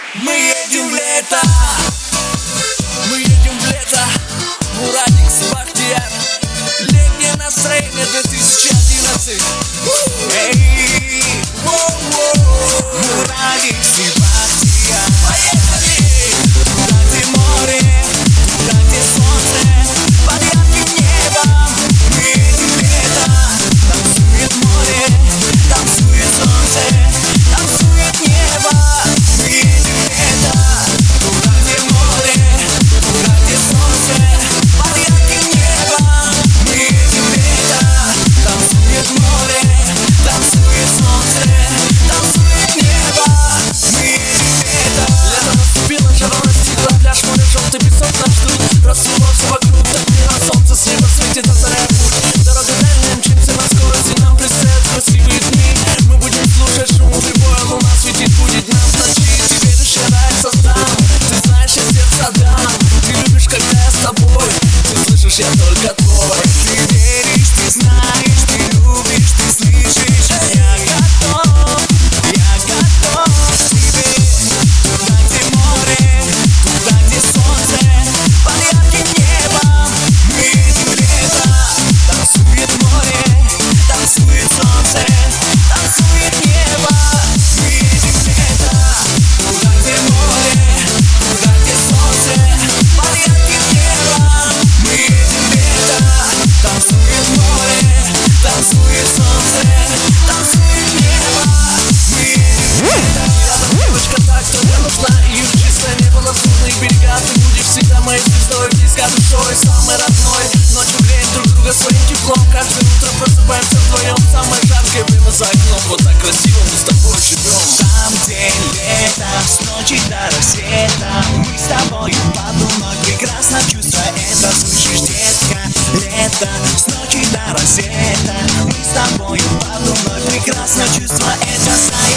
Мы едем в лето, мы едем в лето. Мурадик, Бахтияр, летнее настроение 2011. Эй, воу-воу. Мурадик, Бахтияр. Поехали! Туда, где море, туда, где солнце, под ярким небом. Мы едем в лето. Танцует море, танцует солнце, танцует небо. Мы едем в лето. Туда, где море, туда, где солнце, под ярким небом. Мы едем в лето. Танцует море, танцует солнце, танцует небо. Мы едем в лето. Лето наступило, жара настигла, пляж, море, желтый песок нас ждут. Рассыпался вокруг, так мило, солнце с неба светит, озаряя путь. Дорога дальняя, мчимся на скорости, нам предстоят красивые дни. Мы будем слушать шум прибоя, луна светит, будет нам в ночи. Ты веришь, я рай создам, ты знаешь, я сердце дам. Ты любишь, когда я с тобой, ты слышишь, я только твой. Ты веришь, ты знаешь, ты любишь, ты слышишь. Я готов к тебе. Туда, где море, туда, где солнце, под ярким небом. Мы едем в лето. Танцует море, танцует солнце, танцует небо. Мы едем в лето. Туда, где море, туда, где солнце, под ярким небом. Мы едем в лето. Танцует море, танцует солнце, танцует небо. Мы едем в лето. Рядом девочка, так, кто мне нужна. И в чистое небо, лазурные берега. Ты будешь всегда моей звездой, близко душой, самой родной. Ночью греем друг друга своим теплом. Каждое утро просыпаемся вдвоем. Самое жаркое время за окном. Вот так красиво мы с тобой живем. Там, где лето, с ночи до рассвета, мы с тобою под луной прекрасно чувство это. Слышишь, детка, лето, с ночи до рассвета, мы с тобою под луной прекрасно чувство это.